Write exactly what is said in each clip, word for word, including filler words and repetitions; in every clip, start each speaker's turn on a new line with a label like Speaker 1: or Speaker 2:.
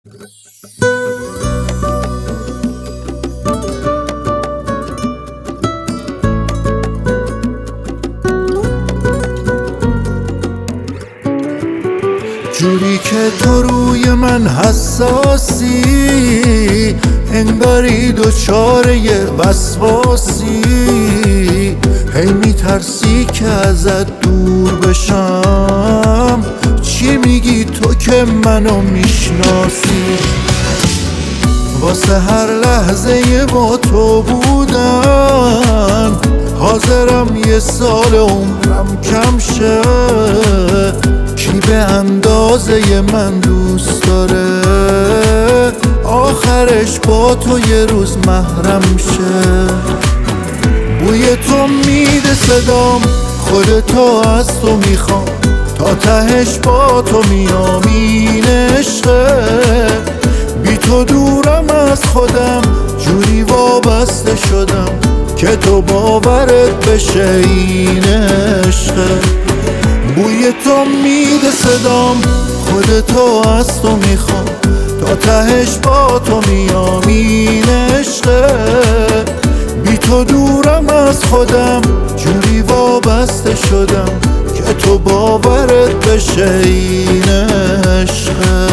Speaker 1: جوری که تو روی من حساسی، انگاری دوچاره وسواسی. هی میترسی که ازت دور بشم، چی میگی تو که منو میشناسی؟ واسه هر لحظه با تو بودن حاضرم یه سال عمرم کم شه. کی به اندازه من دوست داره آخرش با تو یه روز محرم شه؟ بوی تو میده صدام، خودتو از تو میخوام، تا تهش با تو میام این عشقه. بی تو دورم از خودم، جوری وابسته شدم که تو باورت بشه این عشقه. بوی تو میده صدام، خودتو از تو میخوام، تا تهش با تو میام این عشقه. بی تو دورم از خودم، جوری وابسته شدم که تو باورت بشه این عشقه.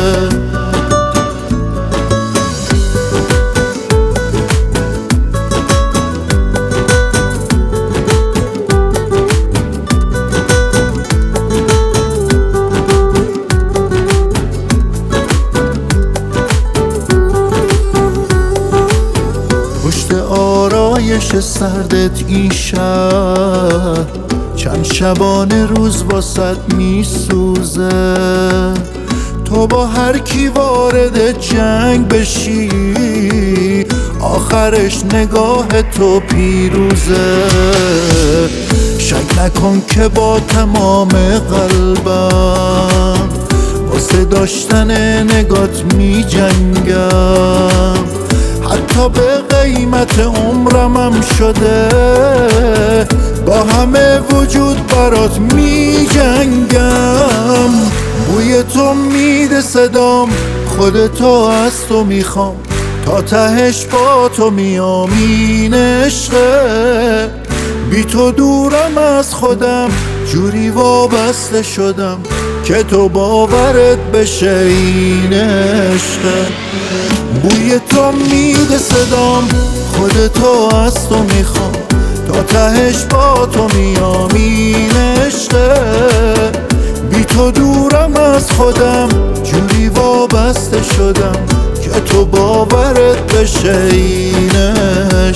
Speaker 1: پشت آرایش سردت این شهر چند شبانه روز واسط میسوزه. تو با هر کی وارد جنگ بشی آخرش نگاه تو پیروزه. شک نکن که با تمام قلبم واسه داشتن نگات می جنگم. حتی به قیمت عمرمم شده با همه وجود برات می جنگم. بوی تو میده صدام، خودتو از تو میخوام، تا تهش با تو میام این عشقه. بی تو دورم از خودم، جوری وابسته شدم که تو باورت بشه این عشقه. بوی تو میده صدام، خودتو از تو میخوام، تا تهش با تو میام این عشقه. بی تو دورم از خودم، جوری وابسته شدم که تو باورت بشه این عشقه.